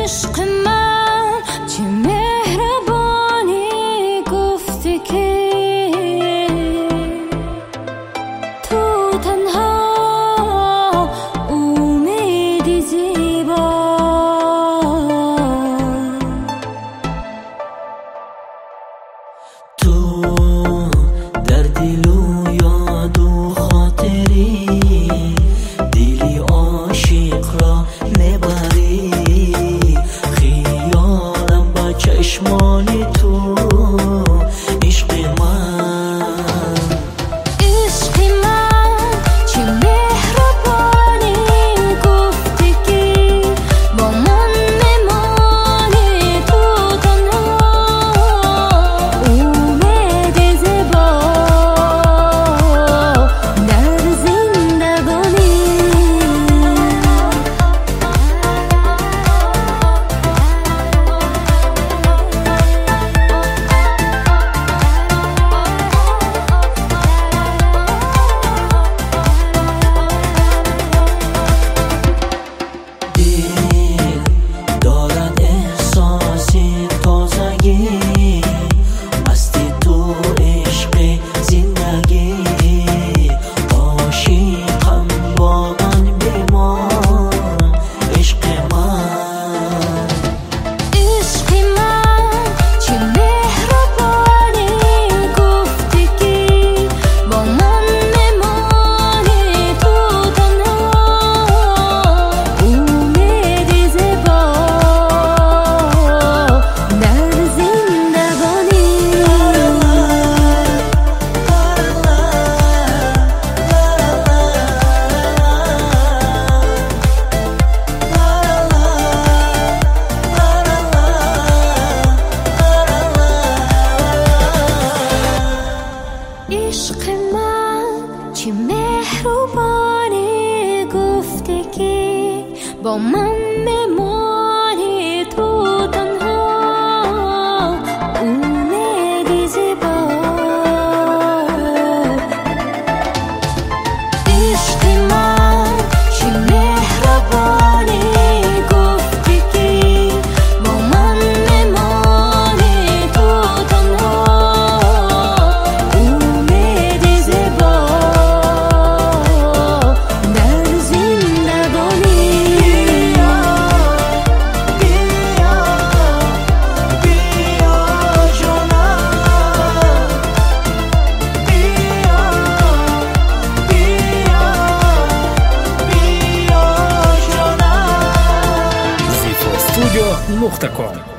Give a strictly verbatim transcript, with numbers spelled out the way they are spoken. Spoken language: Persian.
عشق من چه مهربانی گفته که تو تنها امیدی زیبا. تو در دل و یاد و خاطری دلی عاشق را نبری، خیالم با چشمان تو عشق من. عشق من چه مهربانی گفته که با من میمانی تو تنها امید زیبا در زندگانی. دارد احساسی تازگی، مستی تو عشق زندگی، عاشقم با من بمان عشق من. عشق من چه مهربانی گفته که با من میمانی تو تنها امید زیبا در زندگانی. عشق من چه مهربانی گفته که با من میمانی تو تنها امید زیبا. عشق من چه مهربانی گفته که با من میمانی تو تنها امید زیبا در زندگانی. Studio نقطه کام